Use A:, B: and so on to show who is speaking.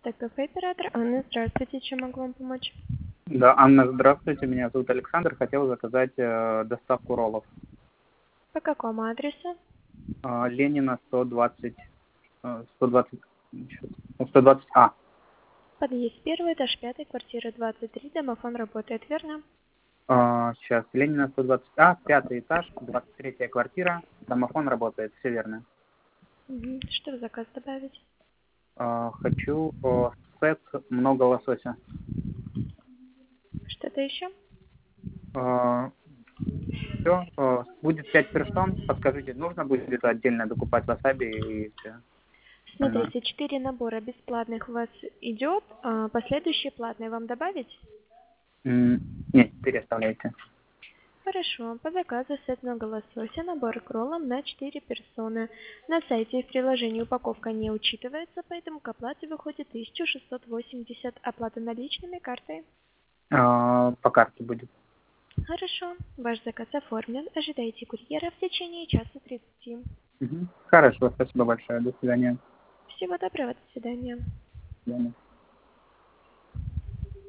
A: Так, кафе-оператор Анна, здравствуйте, чем могу вам помочь?
B: Да, Анна, здравствуйте, меня зовут Александр, хотел заказать доставку роллов.
A: По какому адресу?
B: Ленина 120, 120, 120А.
A: Подъезд 1, этаж 5, квартира 23, домофон работает, верно?
B: Сейчас, Ленина 120А, 5 этаж, 23 квартира, домофон работает, все верно.
A: Что в заказ добавить?
B: Хочу сет много лосося.
A: Что-то еще?
B: Все, будет 5 персон, подскажите, нужно будет отдельно докупать васаби и все остальное?
A: Смотрите, 4 набора бесплатных у вас идет, а последующие платные вам добавить?
B: Нет, переставляйте.
A: Хорошо, по заказу сет много лосося, набор к роллам на 4 персоны. На сайте и в приложении упаковка не учитывается, поэтому к оплате выходит 1680, оплата наличными, картой.
B: По карте будет.
A: Хорошо, ваш заказ оформлен. Ожидайте курьера в течение часа 30.
B: Хорошо, спасибо большое. До свидания.
A: Всего доброго, до свидания.
B: До свидания.